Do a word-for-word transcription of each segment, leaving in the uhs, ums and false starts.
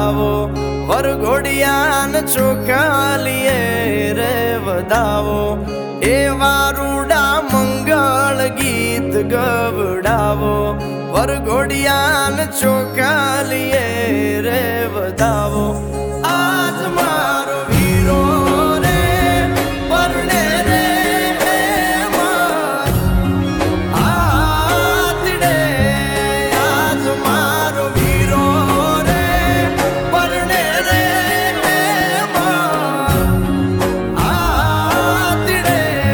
વધાવો વરઘોડિયાન ચોખાલીએ રે વધાવો એ વારુડા મંગળ ગીત ગવડાવો વરઘોડિયાન ચોખાલીએ રે વધાવો આજ મારો વીરો રે પરણે રે આતડે આજ મારો વીરો રે પરણે રે આતડે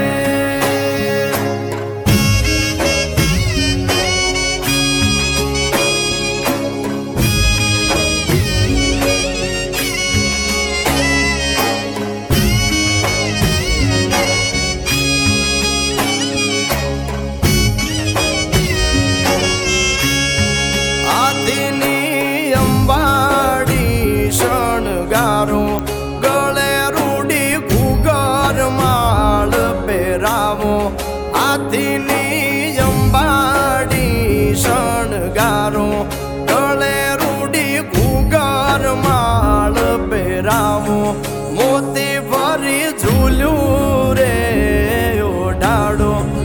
ગળે રૂડી ઘૂગર માળ પહેરાવો હાથીની અંબાડી શણગારો ગળે રૂડી ઘૂગર માળ પહેરાવો મોતી ભરી ઝૂલ્યું રે ઓઢાડો